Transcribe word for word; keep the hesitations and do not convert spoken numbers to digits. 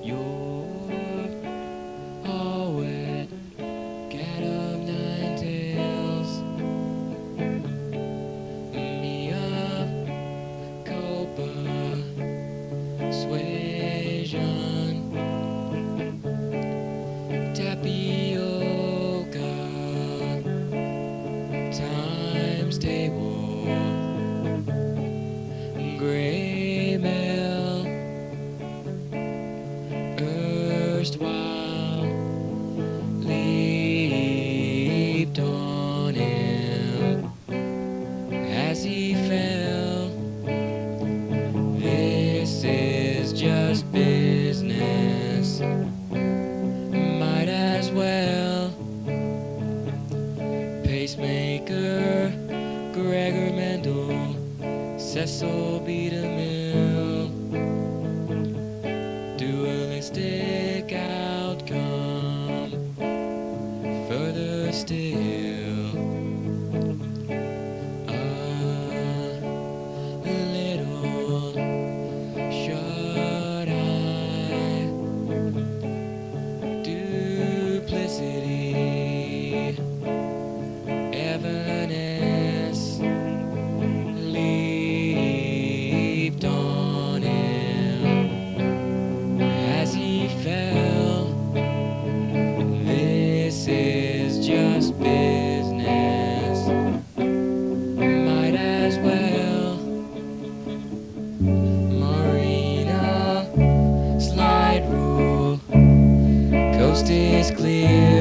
You're all wet, cat of nine tails. Mia culpa, suasion, tapioca, times table, gray mail, erstwhile leaped on him as he fell. This is just business, might as well. Pacemaker, Gregor Mendel, Cecil B. DeMille. Dualistic outcome, further still. A little shut-eye, duplicity, Evanescence leaped on him as he fell. This is just business, might as well. Marina, slide rule, coast is clear.